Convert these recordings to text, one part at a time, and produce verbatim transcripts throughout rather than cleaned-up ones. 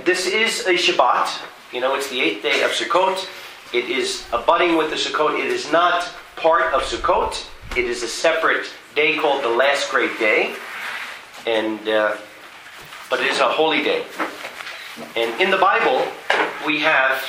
this is a Shabbat. You know, it's the eighth day of Sukkot. It is abutting with the Sukkot. It is not part of Sukkot. It is a separate day called the last great day. And uh, but it is a holy day. And in the Bible, we have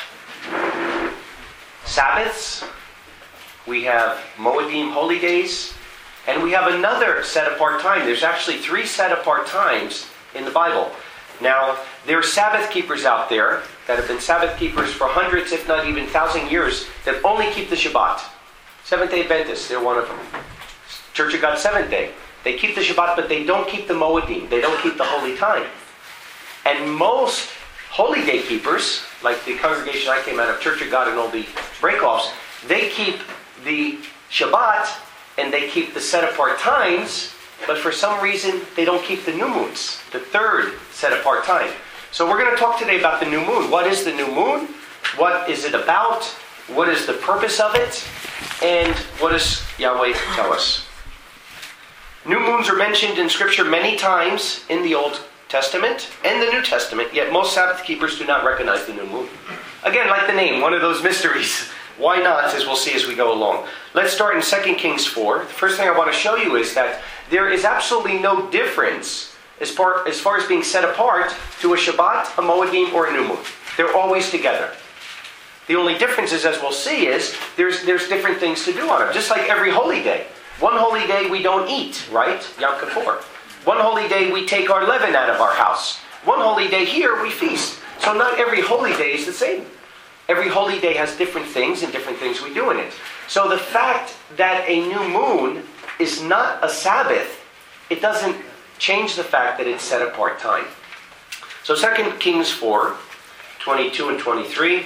Sabbaths, we have Moedim holy days, and we have another set-apart time. There's actually three set-apart times in the Bible. Now, there are Sabbath keepers out there that have been Sabbath keepers for hundreds, if not even thousand years, that only keep the Shabbat. Seventh-day Adventists, they're one of them. Church of God, seventh day. They keep the Shabbat, but they don't keep the Moedim. They don't keep the holy time. And most holy day keepers, like the congregation I came out of, Church of God and all the breakoffs, they keep the Shabbat and they keep the set-apart times, but for some reason they don't keep the new moons, the third set-apart time. So we're going to talk today about the new moon. What is the new moon? What is it about? What is the purpose of it? And what does Yahweh tell us? New moons are mentioned in Scripture many times in the Old Testament and the New Testament, yet most Sabbath keepers do not recognize the new moon. Again, like the name, one of those mysteries. Why not, as we'll see as we go along. Let's start in Second Kings four. The first thing I want to show you is that there is absolutely no difference as far as, far as being set apart to a Shabbat, a Moedim, or a new moon. They're always together. The only difference is, as we'll see, is there's, there's different things to do on them. Just like every holy day. One holy day we don't eat, right? Yom Kippur. One holy day we take our leaven out of our house. One holy day here we feast. So not every holy day is the same. Every holy day has different things and different things we do in it. So the fact that a new moon is not a Sabbath, it doesn't change the fact that it's set apart time. So Second Kings four, twenty-two and twenty-three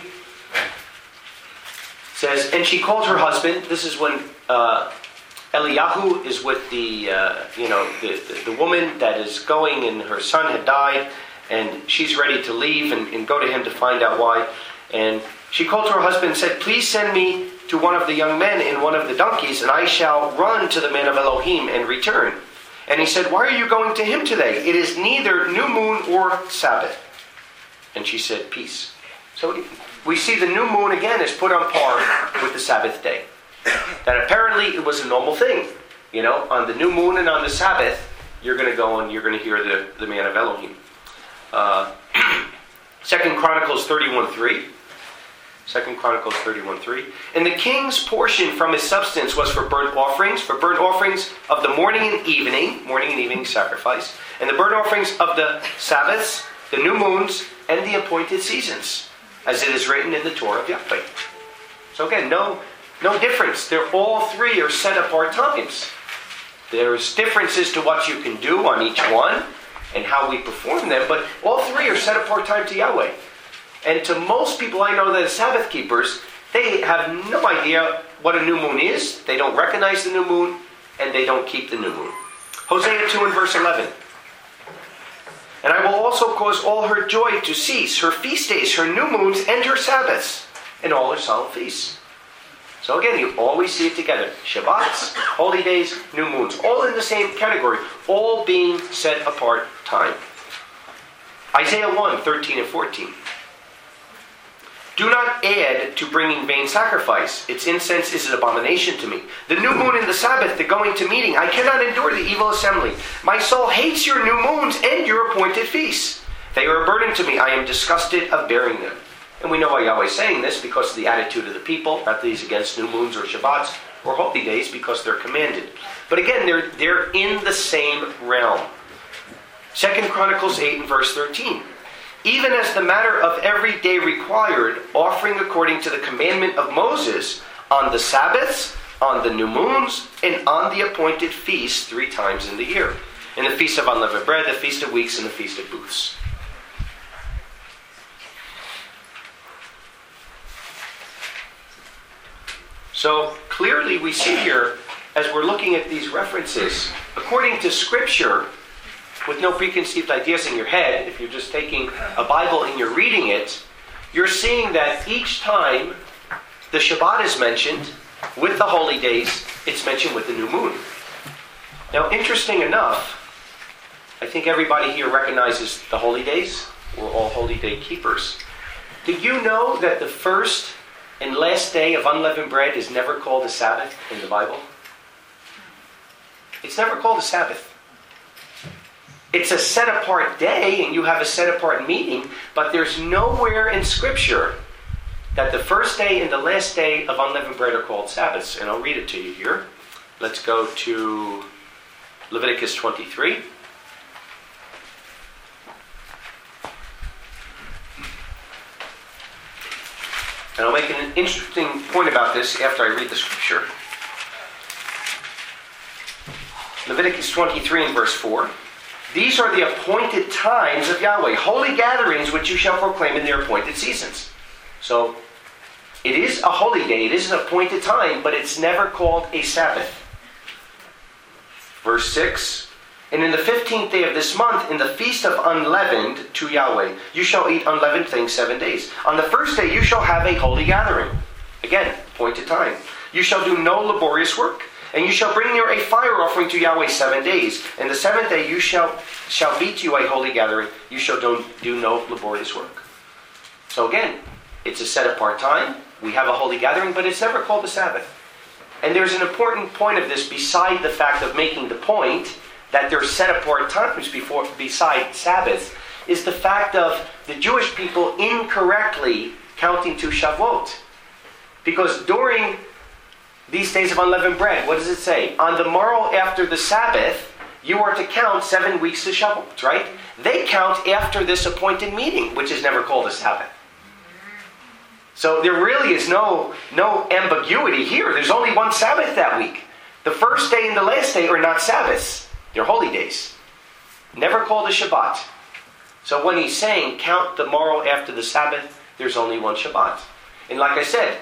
says, and she called her husband. This is when uh, Eliyahu is with the, uh, you know, the, the, the woman that is going, and her son had died, and she's ready to leave and, and go to him to find out why. And she called to her husband and said, please send me to one of the young men in one of the donkeys, and I shall run to the man of Elohim and return. And he said, why are you going to him today? It is neither new moon or Sabbath. And she said, peace. So we see the new moon again is put on par with the Sabbath day. That apparently it was a normal thing. You know, on the new moon and on the Sabbath, you're going to go and you're going to hear the, the man of Elohim. Uh, Second Chronicles thirty-one three. Second Chronicles thirty-one three. And the king's portion from his substance was for burnt offerings, for burnt offerings of the morning and evening, morning and evening sacrifice, and the burnt offerings of the Sabbaths, the new moons, and the appointed seasons, as it is written in the Torah of Yahweh. So again, no, no difference. They're all three are set apart times. There's differences to what you can do on each one and how we perform them, but all three are set apart time to Yahweh. And to most people I know that are Sabbath keepers, they have no idea what a new moon is. They don't recognize the new moon, and they don't keep the new moon. Hosea two and verse eleven. And I will also cause all her joy to cease, her feast days, her new moons, and her Sabbaths, and all her solemn feasts. So again, you always see it together. Shabbats, holy days, new moons, all in the same category, all being set apart time. Isaiah one, thirteen and fourteen. Do not add to bringing vain sacrifice. Its incense is an abomination to me. The new moon and the Sabbath, the going to meeting. I cannot endure the evil assembly. My soul hates your new moons and your appointed feasts. They are a burden to me. I am disgusted of bearing them. And we know why Yahweh is saying this, because of the attitude of the people, not these against new moons or Shabbats or holy days, because they're commanded. But again, they're, they're in the same realm. Second Chronicles eight and verse thirteen. Even as the matter of every day required, offering according to the commandment of Moses, on the Sabbaths, on the new moons, and on the appointed feasts three times in the year. In the Feast of Unleavened Bread, the Feast of Weeks, and the Feast of Booths. So clearly we see here, as we're looking at these references, according to Scripture, with no preconceived ideas in your head, if you're just taking a Bible and you're reading it, you're seeing that each time the Shabbat is mentioned with the holy days, it's mentioned with the new moon. Now, interesting enough, I think everybody here recognizes the holy days. we're all holy day keepers. Did you know that the first and last day of unleavened bread is never called a Sabbath in the Bible? It's never called a Sabbath. It's a set-apart day, and you have a set-apart meeting, but there's nowhere in Scripture that the first day and the last day of unleavened bread are called Sabbaths. And I'll read it to you here. Let's go to Leviticus twenty-three. And I'll make an interesting point about this after I read the Scripture. Leviticus twenty-three and verse four. These are the appointed times of Yahweh, holy gatherings which you shall proclaim in their appointed seasons. So, it is a holy day, it is an appointed time, but it's never called a Sabbath. Verse six. And in the fifteenth day of this month, in the feast of unleavened to Yahweh, you shall eat unleavened things seven days. On the first day you shall have a holy gathering. Again, appointed time. You shall do no laborious work. And you shall bring near a fire offering to Yahweh seven days. And the seventh day you shall shall be to you a holy gathering. You shall do, do no laborious work. So again, it's a set apart time. We have a holy gathering, but it's never called a Sabbath. And there's an important point of this beside the fact of making the point that there's set apart times before beside Sabbaths, is the fact of the Jewish people incorrectly counting to Shavuot. Because during these days of unleavened bread, what does it say? On the morrow after the Sabbath, you are to count seven weeks to Shavuot, right? They count after this appointed meeting, which is never called a Sabbath. So there really is no, no ambiguity here. There's only one Sabbath that week. The first day and the last day are not Sabbaths. They're holy days. Never called a Shabbat. So when he's saying count the morrow after the Sabbath, there's only one Shabbat. And like I said,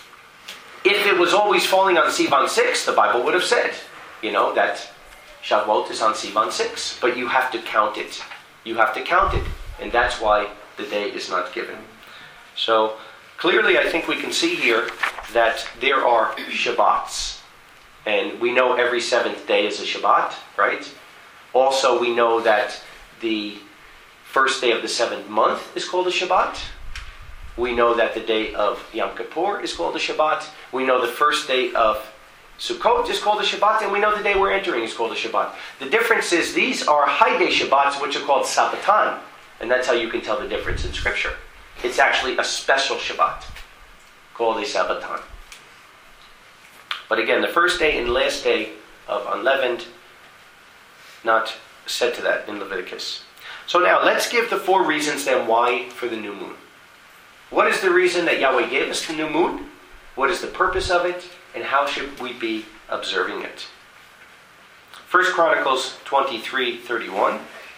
if it was always falling on Sivan six, the Bible would have said, you know, that Shavuot is on Sivan six. But you have to count it. You have to count it. And that's why the day is not given. So clearly I think we can see here that there are Shabbats. And we know every seventh day is a Shabbat, right? Also we know that the first day of the seventh month is called a Shabbat. We know that the day of Yom Kippur is called a Shabbat. We know the first day of Sukkot is called a Shabbat, and we know the day we're entering is called a Shabbat. The difference is these are high day Shabbats, which are called Sabbatan, and that's how you can tell the difference in Scripture. It's actually a special Shabbat called a Sabbatan. But again, the first day and last day of unleavened, not said to that in Leviticus. So now, let's give the four reasons then why for the new moon. What is the reason that Yahweh gave us the new moon? What is the purpose of it? And how should we be observing it? First Chronicles twenty-three thirty-one.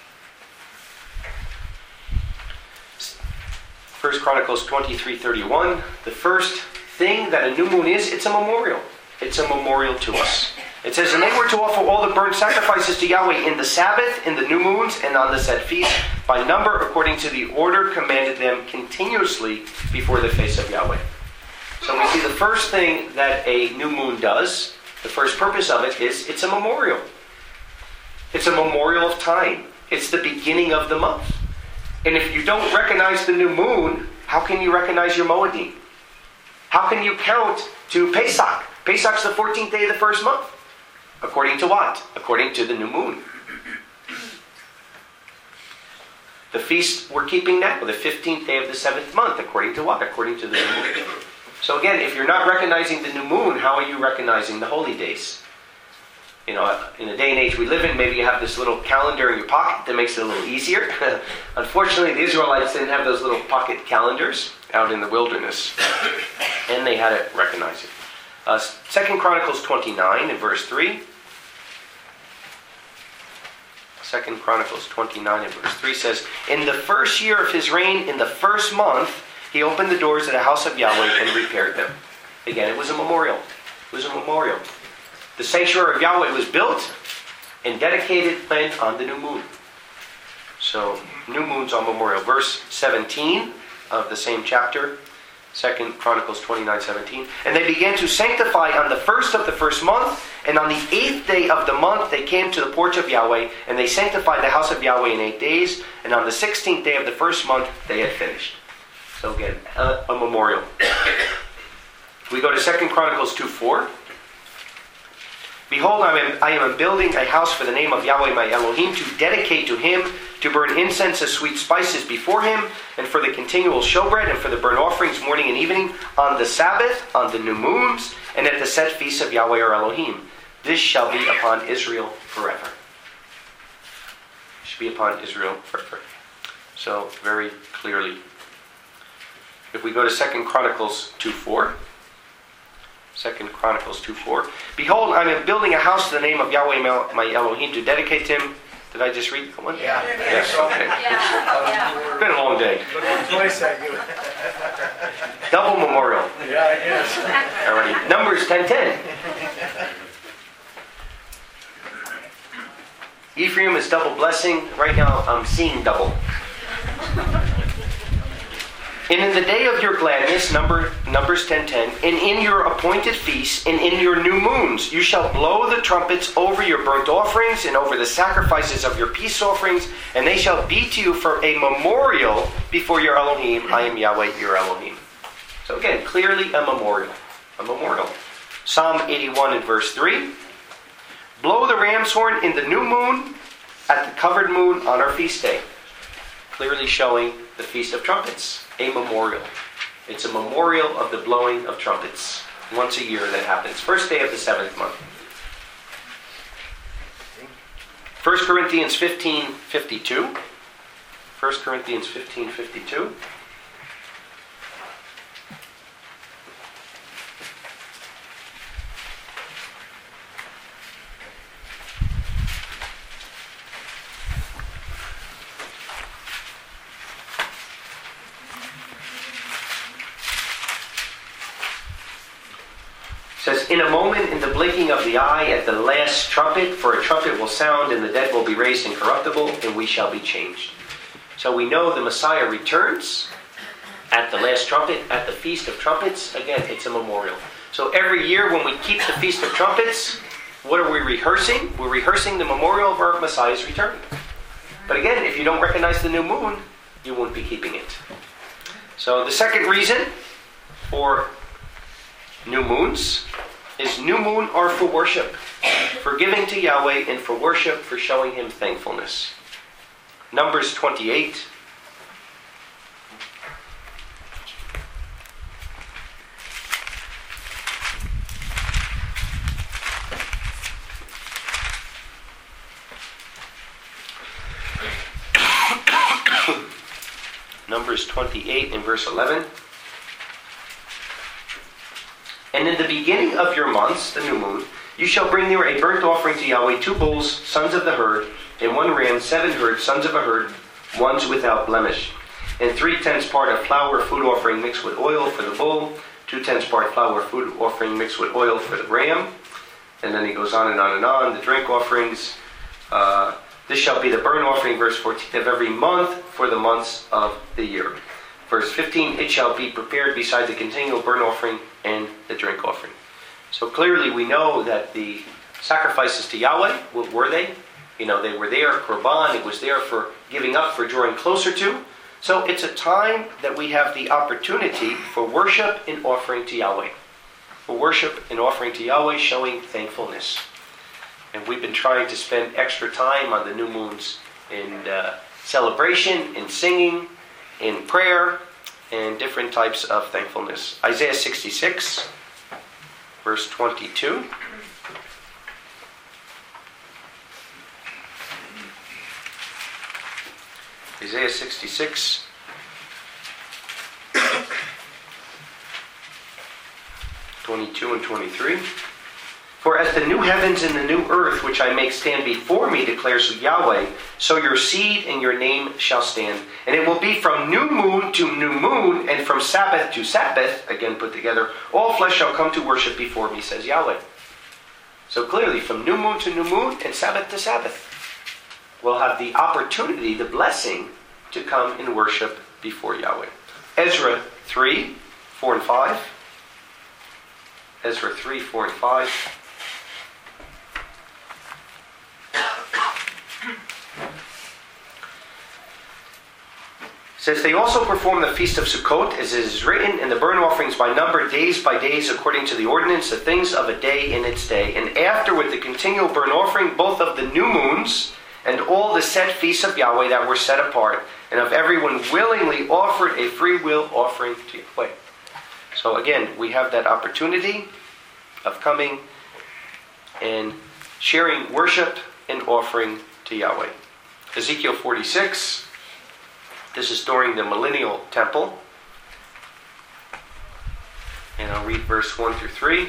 First Chronicles twenty-three thirty-one. The first thing that a new moon is, it's a memorial. It's a memorial to us. It says, and they were to offer all the burnt sacrifices to Yahweh in the Sabbath, in the new moons, and on the set feast, by number according to the order commanded them continuously before the face of Yahweh. So we see the first thing that a new moon does, the first purpose of it is, it's a memorial. It's a memorial of time. It's the beginning of the month. And if you don't recognize the new moon, how can you recognize your Moedim? How can you count to Pesach? Pesach's the fourteenth day of the first month. According to what? According to the new moon. The feast we're keeping now, the fifteenth day of the seventh month. According to what? According to the new moon. So again, if you're not recognizing the new moon, how are you recognizing the holy days? You know, in the day and age we live in, maybe you have this little calendar in your pocket that makes it a little easier. Unfortunately, the Israelites didn't have those little pocket calendars out in the wilderness. And they had to recognize it. Uh, Second Chronicles twenty-nine and verse three. Second Chronicles twenty-nine and verse three says, in the first year of his reign, in the first month, he opened the doors of the house of Yahweh and repaired them. Again, it was a memorial. It was a memorial. The sanctuary of Yahweh was built and dedicated and on the new moon. So, new moon's on memorial. Verse seventeen of the same chapter. Second Chronicles twenty-nine seventeen. And they began to sanctify on the first of the first month, and on the eighth day of the month they came to the porch of Yahweh, and they sanctified the house of Yahweh in eight days, and on the sixteenth day of the first month they had finished. So again, a, a memorial. We go to Second Chronicles two four. Behold, I am, I am building a house for the name of Yahweh my Elohim, to dedicate to him, to burn incense as sweet spices before him, and for the continual showbread, and for the burnt offerings morning and evening, on the Sabbath, on the new moons, and at the set feasts of Yahweh our Elohim. This shall be upon Israel forever. It should be upon Israel forever. So, very clearly. If we go to Second Chronicles two four. Second Chronicles two four. Behold, I am building a house to the name of Yahweh my Elohim, to dedicate to him. Did I just read one? Yeah. Yes, okay. Yeah. It's been a long day. Twice at you. Double memorial. Yeah, yes. All right. Numbers ten ten. Ephraim is double blessing. Right now I'm seeing double. And in the day of your gladness, number, Numbers ten ten, and in your appointed feasts, and in your new moons, you shall blow the trumpets over your burnt offerings, and over the sacrifices of your peace offerings, and they shall be to you for a memorial before your Elohim. I am Yahweh your Elohim. So again, clearly a memorial. A memorial. Psalm eighty-one and verse three. Blow the ram's horn in the new moon, at the covered moon on our feast day. Clearly showing the Feast of Trumpets. A memorial. It's a memorial of the blowing of trumpets. Once a year that happens. First day of the seventh month. First Corinthians fifteen fifty-two. First Corinthians fifteen fifty-two. Says, in a moment, in the blinking of the eye, at the last trumpet, for a trumpet will sound, and the dead will be raised incorruptible, and we shall be changed. So we know the Messiah returns at the last trumpet, at the Feast of Trumpets. Again, it's a memorial. So every year when we keep the Feast of Trumpets, what are we rehearsing? We're rehearsing the memorial of our Messiah's return. But again, if you don't recognize the new moon, you won't be keeping it. So the second reason for new moons is new moon are for worship, for giving to Yahweh, and for worship, for showing him thankfulness. Numbers twenty-eight. Numbers twenty-eight and verse eleven. And in the beginning of your months, the new moon, you shall bring there a burnt offering to Yahweh, two bulls, sons of the herd, and one ram, seven herds, sons of a herd, ones without blemish. And three tenths part of flour, food offering mixed with oil for the bull, two tenths part flour, food offering mixed with oil for the ram. And then he goes on and on and on, the drink offerings. Uh, this shall be the burnt offering, verse fourteen, of every month for the months of the year. Verse fifteen, it shall be prepared beside the continual burnt offering and the drink offering. So clearly we know that the sacrifices to Yahweh, what were they? You know, they were there, Korban, it was there for giving up, for drawing closer to. So it's a time that we have the opportunity for worship and offering to Yahweh. For worship and offering to Yahweh, showing thankfulness. And we've been trying to spend extra time on the new moons in uh, celebration, in singing, in prayer, and different types of thankfulness. Isaiah sixty-six, verse twenty-two. Isaiah sixty-six, twenty-two and twenty-three. For as the new heavens and the new earth, which I make stand before me, declares Yahweh, so your seed and your name shall stand. And it will be from new moon to new moon, and from Sabbath to Sabbath, again put together, all flesh shall come to worship before me, says Yahweh. So clearly, from new moon to new moon, and Sabbath to Sabbath, we'll have the opportunity, the blessing, to come and worship before Yahweh. Ezra three, four and five. Ezra three, four and five. It says, they also perform the feast of Sukkot, as it is written, in the burnt offerings by number, days by days, according to the ordinance, the things of a day in its day. And after, with the continual burnt offering, both of the new moons and all the set feasts of Yahweh that were set apart, and of everyone willingly offered a free will offering to Yahweh. So again, we have that opportunity of coming and sharing worship and offering to Yahweh. Ezekiel forty-six. This is during the millennial temple. And I'll read verse one through three.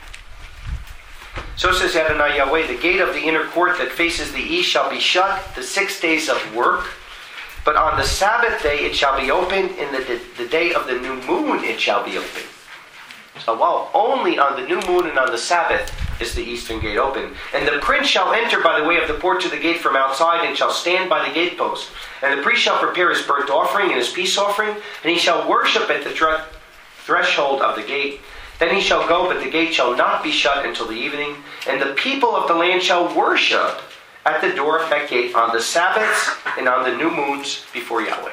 So says Adonai Yahweh, the gate of the inner court that faces the east shall be shut the six days of work. But on the Sabbath day it shall be open. In the, the, the day of the new moon it shall be open. So while only on the new moon and on the Sabbath is the eastern gate open. And the prince shall enter by the way of the porch of the gate from outside, and shall stand by the gatepost. And the priest shall prepare his burnt offering and his peace offering, and he shall worship at the thre- threshold of the gate. Then he shall go, but the gate shall not be shut until the evening. And the people of the land shall worship at the door of that gate on the Sabbaths and on the new moons before Yahweh.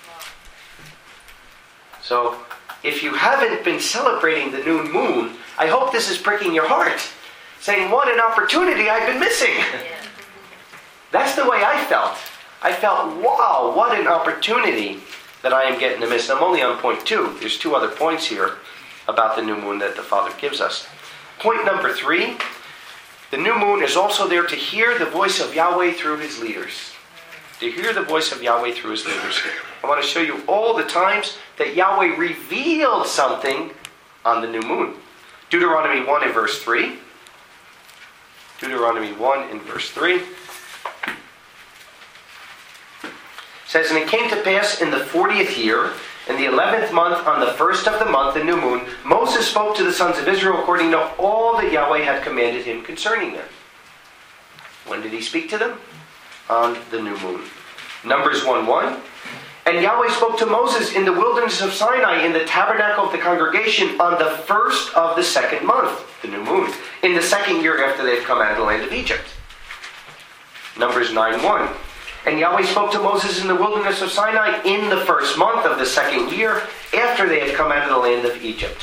So, if you haven't been celebrating the new moon, I hope this is pricking your heart, saying, what an opportunity I've been missing. That's the way I felt. I felt, wow, what an opportunity that I am getting to miss. I'm only on point two. There's two other points here about the new moon that the Father gives us. Point number three, the new moon is also there to hear the voice of Yahweh through his leaders. To hear the voice of Yahweh through his leaders. I want to show you all the times that Yahweh revealed something on the new moon. Deuteronomy one and verse three. Deuteronomy one and verse three. It says, and it came to pass in the fortieth year, in the eleventh month, on the first of the month, the new moon, Moses spoke to the sons of Israel according to all that Yahweh had commanded him concerning them. When did he speak to them? On the new moon. Numbers one one. And Yahweh spoke to Moses in the wilderness of Sinai, in the tabernacle of the congregation, on the first of the second month, the new moon, in the second year after they had come out of the land of Egypt. Numbers nine one. And Yahweh spoke to Moses in the wilderness of Sinai in the first month of the second year after they had come out of the land of Egypt.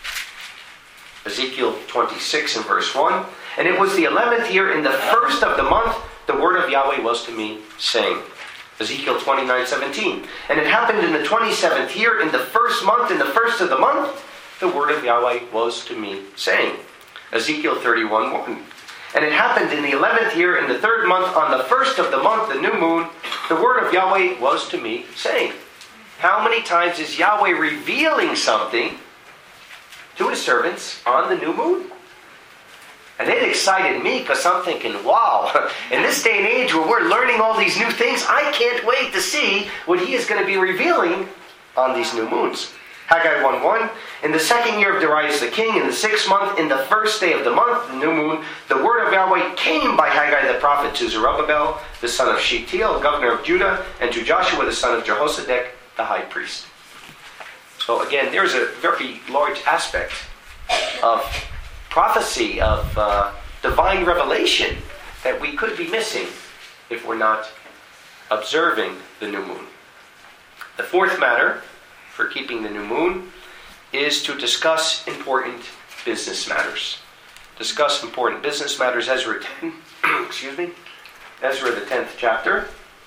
Ezekiel twenty-six and verse one. And it was the eleventh year in the first of the month, the word of Yahweh was to me, saying. Ezekiel twenty-nine seventeen. And it happened in the twenty-seventh year, in the first month, in the first of the month, the word of Yahweh was to me, saying. Ezekiel thirty-one one. And it happened in the eleventh year, in the third month, on the first of the month, the new moon, the word of Yahweh was to me, saying. How many times is Yahweh revealing something to his servants on the new moon? And it excited me because I'm thinking, wow, in this day and age where we're learning all these new things, I can't wait to see what he is going to be revealing on these new moons. Haggai one one. In the second year of Darius the king, in the sixth month, in the first day of the month, the new moon, the word of Yahweh came by Haggai the prophet to Zerubbabel, the son of Shealtiel, governor of Judah, and to Joshua, the son of Jehozadak, the high priest. So again, there's a very large aspect of prophecy, of uh, divine revelation that we could be missing if we're not observing the new moon. The fourth matter for keeping the new moon is to discuss important business matters. Discuss important business matters. Ezra ten, excuse me, Ezra the tenth chapter.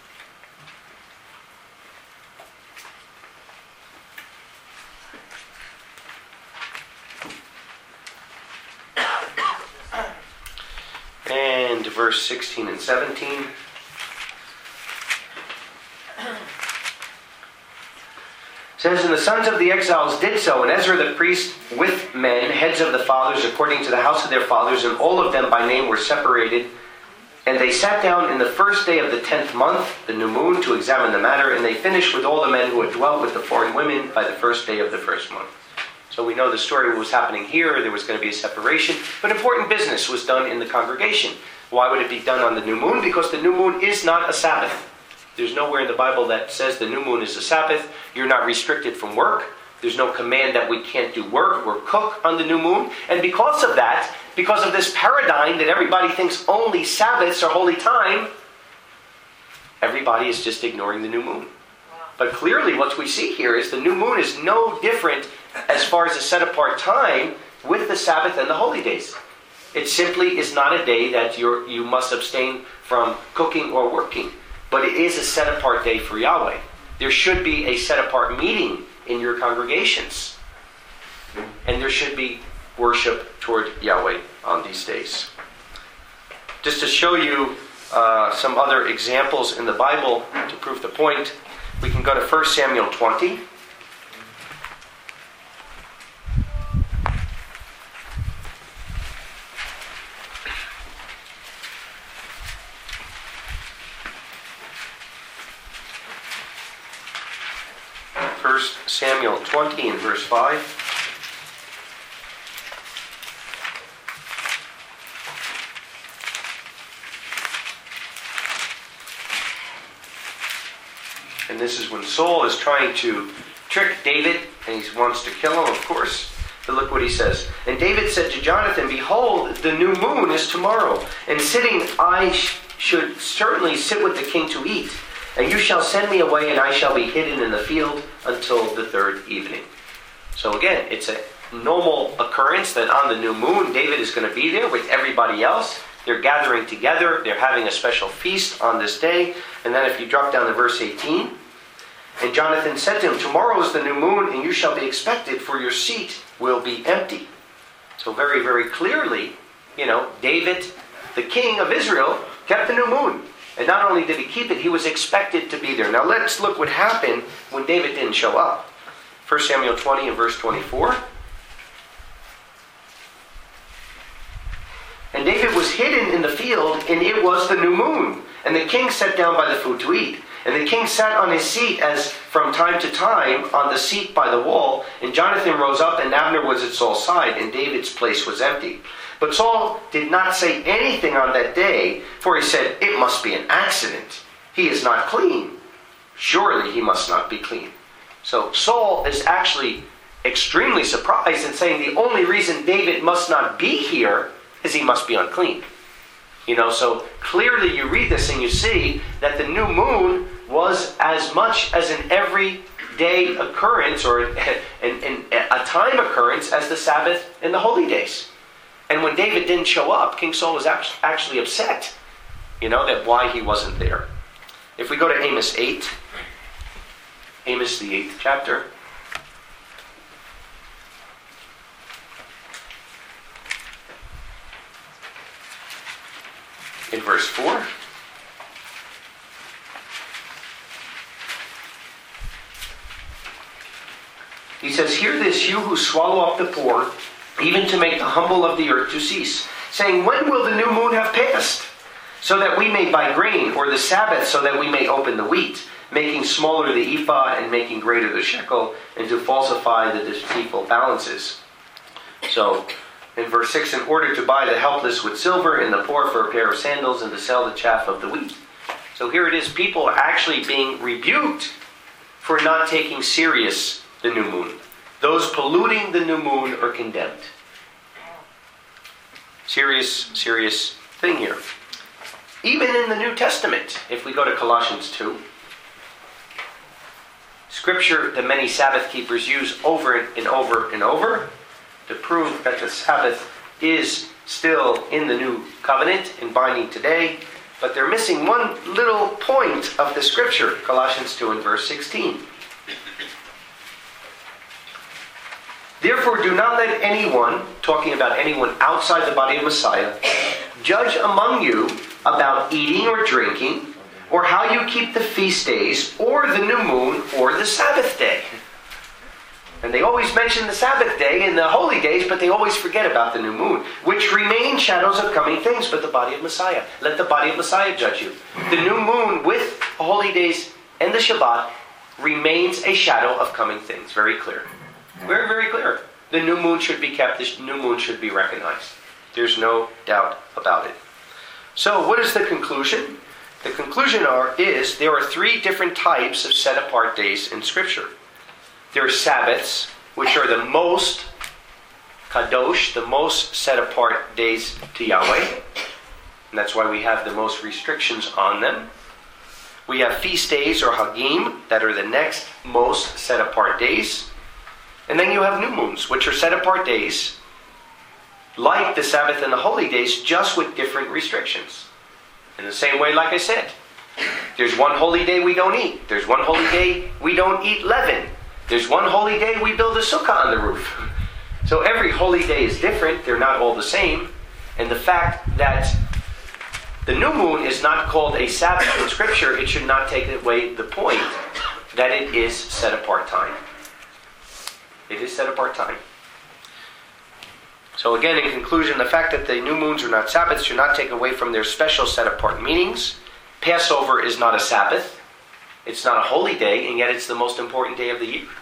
And verse sixteen and seventeen. Says, and the sons of the exiles did so, and Ezra the priest with men, heads of the fathers, according to the house of their fathers, and all of them by name were separated. And they sat down in the first day of the tenth month, the new moon, to examine the matter, and they finished with all the men who had dwelt with the foreign women by the first day of the first month. So we know the story what was happening here. There was going to be a separation, but important business was done in the congregation. Why would it be done on the new moon? Because the new moon is not a Sabbath. There's nowhere in the Bible that says the new moon is a Sabbath. You're not restricted from work. There's no command that we can't do work or cook on the new moon. And because of that, because of this paradigm that everybody thinks only Sabbaths are holy time, everybody is just ignoring the new moon. But clearly what we see here is the new moon is no different as far as a set apart time with the Sabbath and the holy days. It simply is not a day that you're, you must abstain from cooking or working. But it is a set apart day for Yahweh. There should be a set apart meeting in your congregations. And there should be worship toward Yahweh on these days. Just to show you uh, some other examples in the Bible to prove the point, we can go to First Samuel twenty. First Samuel twenty and verse five. And this is when Saul is trying to trick David, and he wants to kill him, of course. But look what he says. And David said to Jonathan, "Behold, the new moon is tomorrow, and sitting I sh- should certainly sit with the king to eat. And you shall send me away, and I shall be hidden in the field until the third evening." So again, it's a normal occurrence that on the new moon, David is going to be there with everybody else. They're gathering together. They're having a special feast on this day. And then if you drop down to verse eighteen, and Jonathan said to him, "Tomorrow is the new moon, and you shall be expected, for your seat will be empty." So very, very clearly, you know, David, the king of Israel, kept the new moon. And not only did he keep it, he was expected to be there. Now let's look what happened when David didn't show up. First Samuel twenty and verse twenty-four. "And David was hidden in the field, and it was the new moon. And the king sat down by the food to eat. And the king sat on his seat as from time to time on the seat by the wall. And Jonathan rose up, and Abner was at Saul's side, and David's place was empty. But Saul did not say anything on that day, for he said, 'It must be an accident. He is not clean. Surely he must not be clean.'" So Saul is actually extremely surprised and saying the only reason David must not be here is he must be unclean. You know, so clearly you read this and you see that the new moon was as much as an everyday occurrence or an, an, a time occurrence as the Sabbath and the holy days. And when David didn't show up, King Saul was actually upset, you know, that why he wasn't there. If we go to Amos eight, Amos the eighth chapter. In verse four. He says, "Hear this, you who swallow up the poor, even to make the humble of the earth to cease, saying, when will the new moon have passed? So that we may buy grain, or the Sabbath, so that we may open the wheat, making smaller the ephah and making greater the shekel, and to falsify the deceitful balances." So, in verse six, "In order to buy the helpless with silver, and the poor for a pair of sandals, and to sell the chaff of the wheat." So here it is, people are actually being rebuked for not taking serious the new moon. Those polluting the new moon are condemned. Serious, serious thing here. Even in the New Testament, if we go to Colossians two, scripture that many Sabbath keepers use over and over and over to prove that the Sabbath is still in the new covenant and binding today, but they're missing one little point of the scripture, Colossians two and verse sixteen. "Therefore do not let anyone," talking about anyone outside the body of Messiah, "judge among you about eating or drinking, or how you keep the feast days, or the new moon, or the Sabbath day." And they always mention the Sabbath day and the holy days, but they always forget about the new moon, which remain shadows of coming things, but the body of Messiah. Let the body of Messiah judge you. The new moon with the holy days and the Shabbat remains a shadow of coming things. Very clear. Very, very clear. The new moon should be kept. The new moon should be recognized. There's no doubt about it. So what is the conclusion? The conclusion are, is there are three different types of set-apart days in Scripture. There are Sabbaths, which are the most kadosh, the most set apart days to Yahweh. And that's why we have the most restrictions on them. We have feast days or hagim that are the next most set apart days. And then you have new moons, which are set apart days, like the Sabbath and the holy days, just with different restrictions. In the same way, like I said, there's one holy day we don't eat. There's one holy day we don't eat leaven. There's one holy day we build a sukkah on the roof. So every holy day is different. They're not all the same. And the fact that the new moon is not called a Sabbath in Scripture, it should not take away the point that it is set apart time. It is set apart time. So again, in conclusion, the fact that the new moons are not Sabbaths should not take away from their special set apart meanings. Passover is not a Sabbath. It's not a holy day, and yet it's the most important day of the year.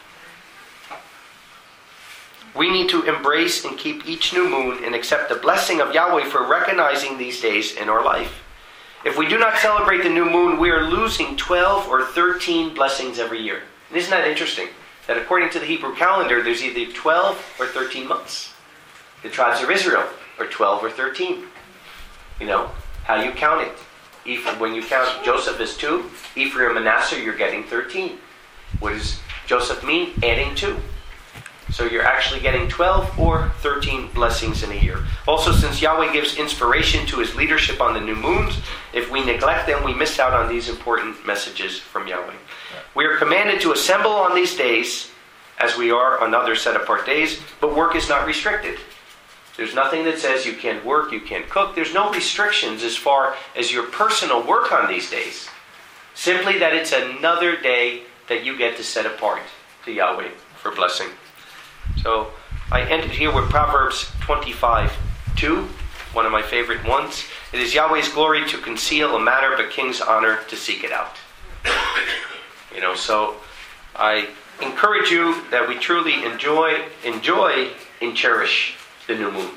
We need to embrace and keep each new moon and accept the blessing of Yahweh for recognizing these days in our life. If we do not celebrate the new moon, we are losing twelve or thirteen blessings every year. And isn't that interesting? That according to the Hebrew calendar, there's either twelve or thirteen months. The tribes of Israel are twelve or thirteen. You know, how do you count it? If, when you count Joseph as two, Ephraim and Manasseh, you're getting thirteen. What does Joseph mean? Adding two. So you're actually getting twelve or thirteen blessings in a year. Also, since Yahweh gives inspiration to his leadership on the new moons, if we neglect them, we miss out on these important messages from Yahweh. We are commanded to assemble on these days, as we are on other set-apart days, but work is not restricted. There's nothing that says you can't work, you can't cook. There's no restrictions as far as your personal work on these days. Simply that it's another day that you get to set apart to Yahweh for blessing. So I ended here with Proverbs twenty-five two, one of my favorite ones. It is Yahweh's glory to conceal a matter, but king's honor to seek it out. You know, so I encourage you that we truly enjoy, enjoy and cherish the new moon.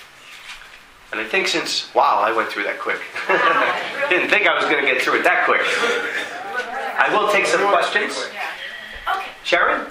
And I think since, wow, I went through that quick. Didn't think I was going to get through it that quick. I will take some questions. Okay. Sharon?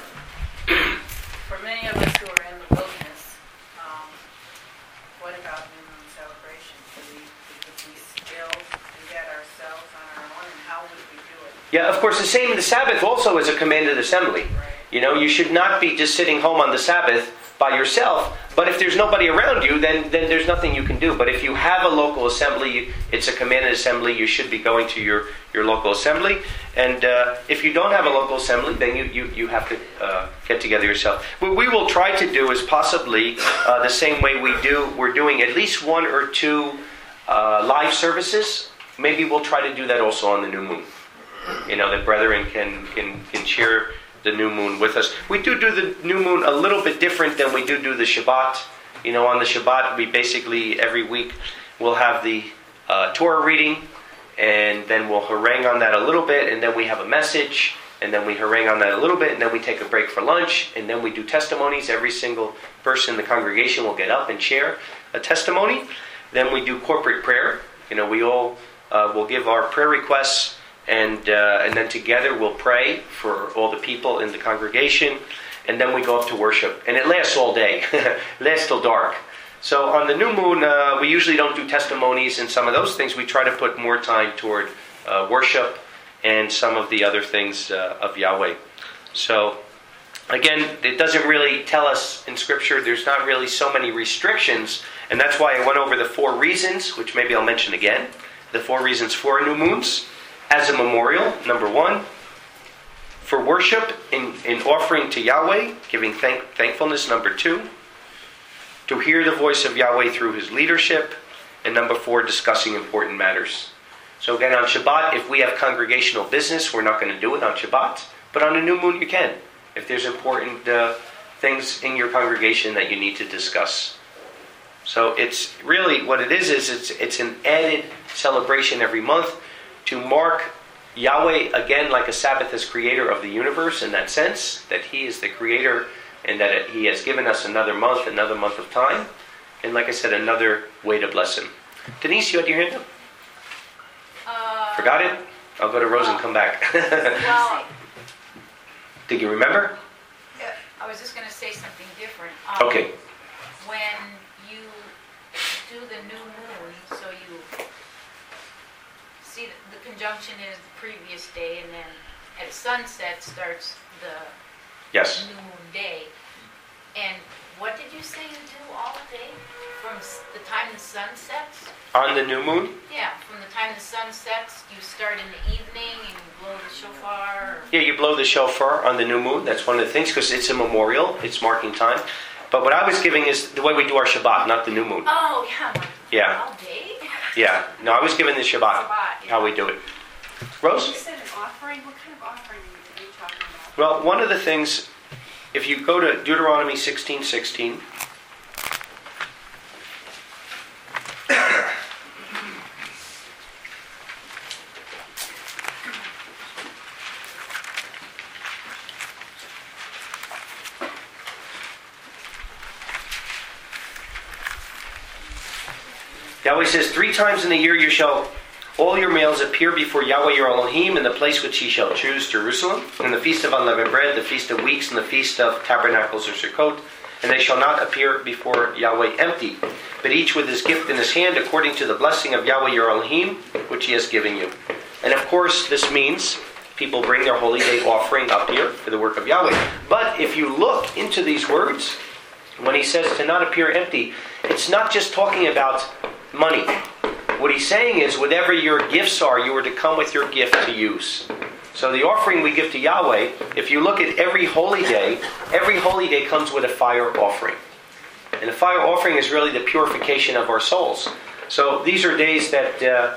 For many of us who are in the wilderness, um, what about new moon celebration? Do we, could we still do that ourselves on our own, and how would we do it? Yeah, of course, the same, the Sabbath also is a commanded assembly. Right. You know, you should not be just sitting home on the Sabbath by yourself, but if there's nobody around you, then, then there's nothing you can do. But if you have a local assembly, it's a commanded assembly, you should be going to your, your local assembly. And uh, if you don't have a local assembly, then you, you, you have to uh, get together yourself. What we will try to do is possibly uh, the same way we do, we're doing at least one or two uh, live services. Maybe we'll try to do that also on the new moon. You know, that brethren can, can, can share the new moon with us. We do do the new moon a little bit different than we do do the Shabbat. You know, on the Shabbat, we basically, every week, we'll have the uh, Torah reading, and then we'll harangue on that a little bit, and then we have a message, and then we harangue on that a little bit, and then we take a break for lunch, and then we do testimonies. Every single person in the congregation will get up and share a testimony. Then we do corporate prayer. You know, we all uh, will give our prayer requests, and uh, and then together we'll pray for all the people in the congregation, and then we go up to worship. And it lasts all day. It lasts till dark. So on the new moon, uh, we usually don't do testimonies and some of those things. We try to put more time toward uh, worship and some of the other things uh, of Yahweh. So again, it doesn't really tell us in Scripture. There's not really so many restrictions. And that's why I went over the four reasons, which maybe I'll mention again. The four reasons for new moons. As a memorial, number one. For worship in, in offering to Yahweh, giving thank, thankfulness, number two. To hear the voice of Yahweh through his leadership. And number four, discussing important matters. So again, on Shabbat, if we have congregational business, we're not going to do it on Shabbat. But on a new moon, you can. If there's important uh, things in your congregation that you need to discuss. So it's really, what it is, is it's, it's an added celebration every month to mark Yahweh, again, like a Sabbath as creator of the universe in that sense, that he is the creator and that it, he has given us another month, another month of time. And like I said, another way to bless him. Denise, you had your hand up? Uh, Forgot it? I'll go to Rose well, and come back. well, Did you remember? was just going to say something different. Um, Okay. When you do the new moon, so you see the, the conjunction is the previous day, and then at sunset starts the Yes. new moon day. And what did you say you do all day? From s- the time the sun sets? On the new moon? Yeah, from the time the sun sets, you start in the evening and you blow the shofar. Yeah, you blow the shofar on the new moon. That's one of the things because it's a memorial. It's marking time. But what I was giving is the way we do our Shabbat, not the new moon. Oh, yeah. like Yeah. All day? Yeah. No, I was giving the Shabbat, Shabbat, yeah. how we do it. You Rose? said an offering? What kind of offering are you talking about? Well, one of the things, if you go to Deuteronomy sixteen sixteen, Yahweh says, three times in the year you shall all your males appear before Yahweh your Elohim in the place which he shall choose, Jerusalem, in the feast of unleavened bread, the feast of weeks, and the feast of tabernacles or Sukkot, and they shall not appear before Yahweh empty, but each with his gift in his hand, according to the blessing of Yahweh your Elohim, which he has given you. And of course, this means people bring their holy day offering up here for the work of Yahweh. But if you look into these words, when he says to not appear empty, it's not just talking about money. What he's saying is, whatever your gifts are, you are to come with your gift to use. So the offering we give to Yahweh, if you look at every holy day, every holy day comes with a fire offering. And the fire offering is really the purification of our souls. So these are days that uh,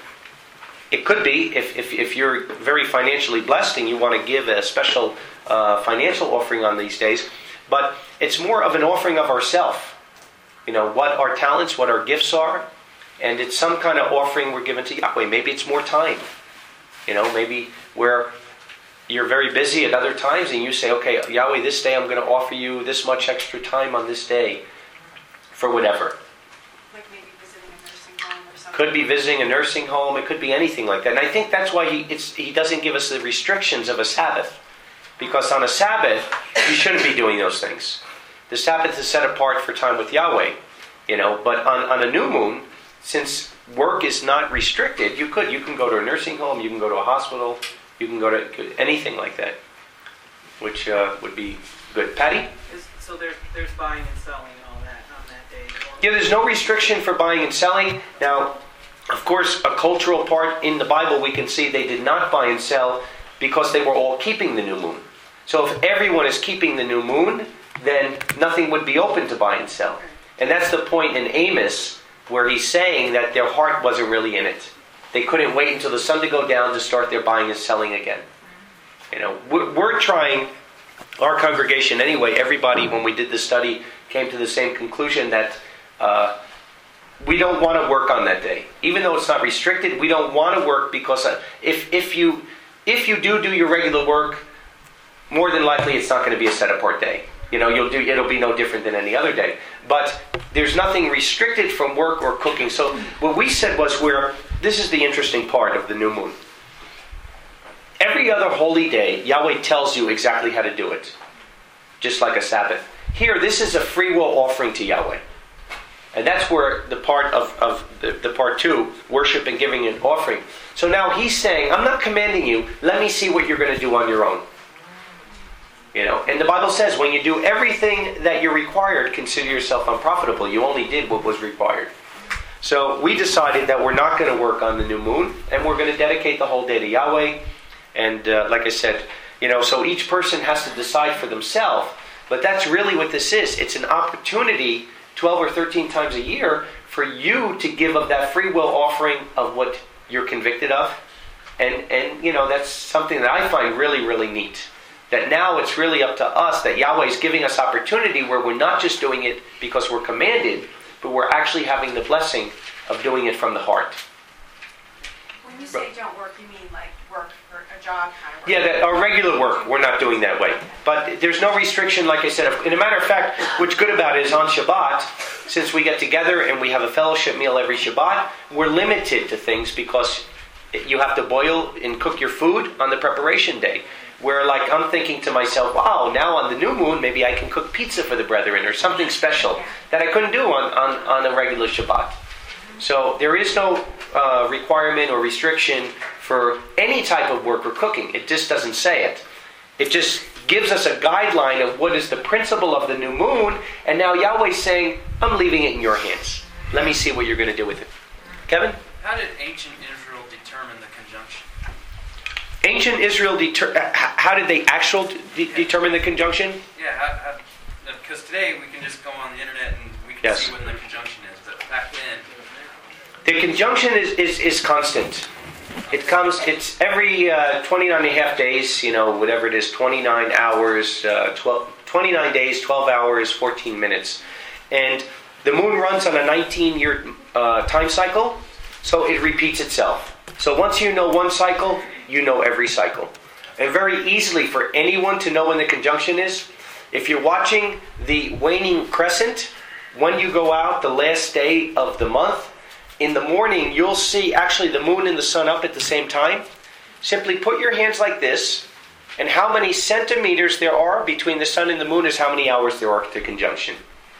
it could be, if, if, if you're very financially blessed and you want to give a special uh, financial offering on these days, but it's more of an offering of ourself. You know, what our talents, what our gifts are, and it's some kind of offering we're given to Yahweh. Maybe it's more time. You know, maybe where you're very busy at other times and you say, okay, Yahweh, this day I'm going to offer you this much extra time on this day for whatever. Like maybe visiting a nursing home or something? Could be visiting a nursing home. It could be anything like that. And I think that's why he it's, he doesn't give us the restrictions of a Sabbath. Because on a Sabbath, you shouldn't be doing those things. The Sabbath is set apart for time with Yahweh. You know, but on, on a new moon, since work is not restricted, you could. You can go to a nursing home, you can go to a hospital, you can go to anything like that, which uh, would be good. Patty? Is, so there's there's buying and selling and all that on that day. Yeah, there's no restriction for buying and selling. Now, of course, a cultural part in the Bible, we can see they did not buy and sell because they were all keeping the new moon. So if everyone is keeping the new moon, then nothing would be open to buy and sell. And that's the point in Amos, where he's saying that their heart wasn't really in it. They couldn't wait until the sun to go down to start their buying and selling again. You know, we're, we're trying, our congregation anyway, everybody when we did the study came to the same conclusion that uh, we don't want to work on that day. Even though it's not restricted, we don't want to work because uh, if, if, you, if you do do your regular work, more than likely it's not going to be a set-apart day. You know, you'll do. It'll be no different than any other day. But there's nothing restricted from work or cooking. So what we said was, where this is the interesting part of the new moon. Every other holy day, Yahweh tells you exactly how to do it, just like a Sabbath. Here, this is a free will offering to Yahweh, and that's where the part of, of the, the part two, worship and giving an offering. So now he's saying, I'm not commanding you. Let me see what you're going to do on your own. You know, and the Bible says when you do everything that you're required, consider yourself unprofitable. You only did what was required. So we decided that we're not going to work on the new moon, and we're going to dedicate the whole day to Yahweh. And uh, like I said, you know, so each person has to decide for themselves. But that's really what this is. It's an opportunity, twelve or thirteen times a year, for you to give of that free will offering of what you're convicted of. And, and you know, that's something that I find really, really neat. That now it's really up to us, that Yahweh is giving us opportunity where we're not just doing it because we're commanded, but we're actually having the blessing of doing it from the heart. When you say don't work, you mean like work for a job kind of work? Yeah, that our regular work, we're not doing that way. But there's no restriction, like I said. And a matter of fact, what's good about it is on Shabbat, since we get together and we have a fellowship meal every Shabbat, we're limited to things because you have to boil and cook your food on the preparation day. where like I'm thinking to myself, wow, now on the new moon, maybe I can cook pizza for the brethren or something special that I couldn't do on, on, on a regular Shabbat. So there is no uh, requirement or restriction for any type of work or cooking. It just doesn't say it. It just gives us a guideline of what is the principle of the new moon, and now Yahweh's saying, I'm leaving it in your hands. Let me see what you're going to do with it. Kevin? How did ancient Israel determine the conjunction? Ancient Israel, deter- uh, how did they actually de- determine the conjunction? Yeah, because today we can just go on the internet and we can Yes. see when the conjunction is, but back then, The conjunction is, is, is constant. It comes, it's every uh, twenty-nine and a half days, you know, whatever it is, twenty-nine hours, uh, twelve, twenty-nine days, twelve hours, fourteen minutes. And the moon runs on a nineteen-year uh, time cycle, so it repeats itself. So once you know one cycle, you know every cycle. And very easily for anyone to know when the conjunction is, if you're watching the waning crescent, when you go out the last day of the month, in the morning you'll see actually the moon and the sun up at the same time. Simply put your hands like this, and how many centimeters there are between the sun and the moon is how many hours there are to conjunction.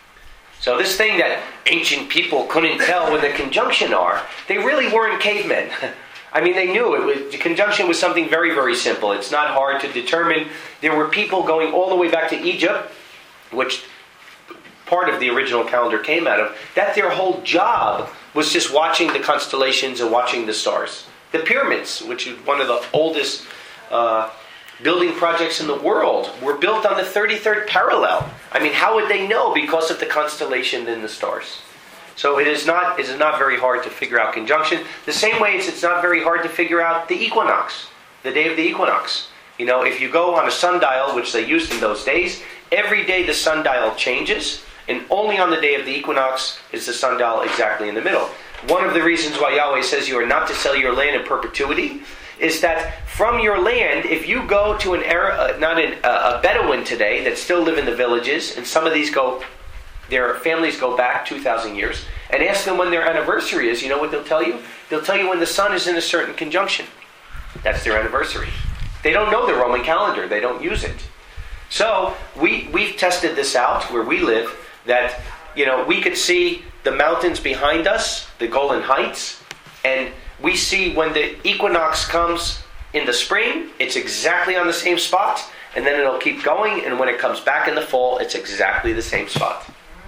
So this thing that ancient people couldn't tell when the conjunction are, they really weren't cavemen. I mean, they knew it was, the conjunction was something very, very simple. It's not hard to determine. There were people going all the way back to Egypt, which part of the original calendar came out of, that their whole job was just watching the constellations and watching the stars. The pyramids, which is one of the oldest uh, building projects in the world, were built on the thirty-third parallel. I mean, how would they know? Because of the constellation and the stars. So it is not it is not very hard to figure out conjunction. The same way it's, it's not very hard to figure out the equinox, the day of the equinox. You know, if you go on a sundial, which they used in those days, every day the sundial changes, and only on the day of the equinox is the sundial exactly in the middle. One of the reasons why Yahweh says you are not to sell your land in perpetuity is that from your land, if you go to an era, uh, not an, uh, a Bedouin today that still live in the villages, and some of these go, their families go back two thousand years, and ask them when their anniversary is, you know what they'll tell you? They'll tell you when the sun is in a certain conjunction. That's their anniversary. They don't know the Roman calendar. They don't use it. So we, we've tested this out where we live, that, you know, we could see the mountains behind us, the Golan Heights, and we see when the equinox comes in the spring, it's exactly on the same spot, and then it'll keep going, and when it comes back in the fall, it's exactly the same spot.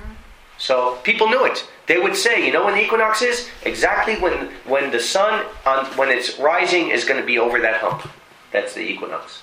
So people knew it. They would say, you know when the equinox is? Exactly when, when the sun, on, when it's rising, is going to be over that hump. That's the equinox.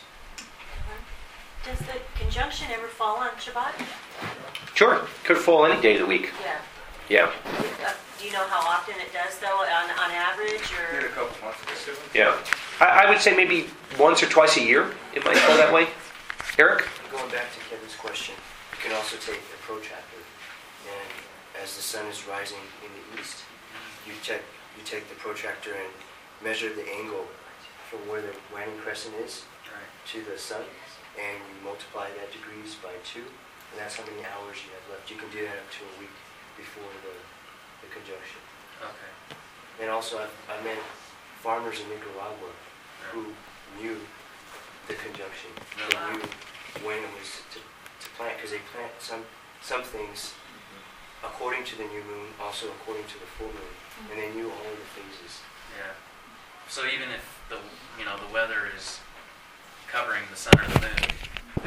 Does the conjunction ever fall on Shabbat? Sure, could fall any day of the week. Yeah. Yeah, Uh, do you know how often it does, though, on, on average? did a Or couple months ago. yeah. I, I would say maybe once or twice a year it might fall that way. Eric? Going back to Kevin's question, you can also take the protractor, and as the sun is rising in the east, you check, you take the protractor and measure the angle from where the waning crescent is Right. to the sun, and you multiply that degrees by two, and that's how many hours you have left. You can do that up to a week before the, the conjunction. Okay. And also, I've, I met farmers in Nicaragua who knew the conjunction. They knew when it was to, to plant, because they plant some some things according to the new moon, also according to the full moon, and they knew all of the phases. Yeah. So even if the you know the weather is covering the sun or the moon,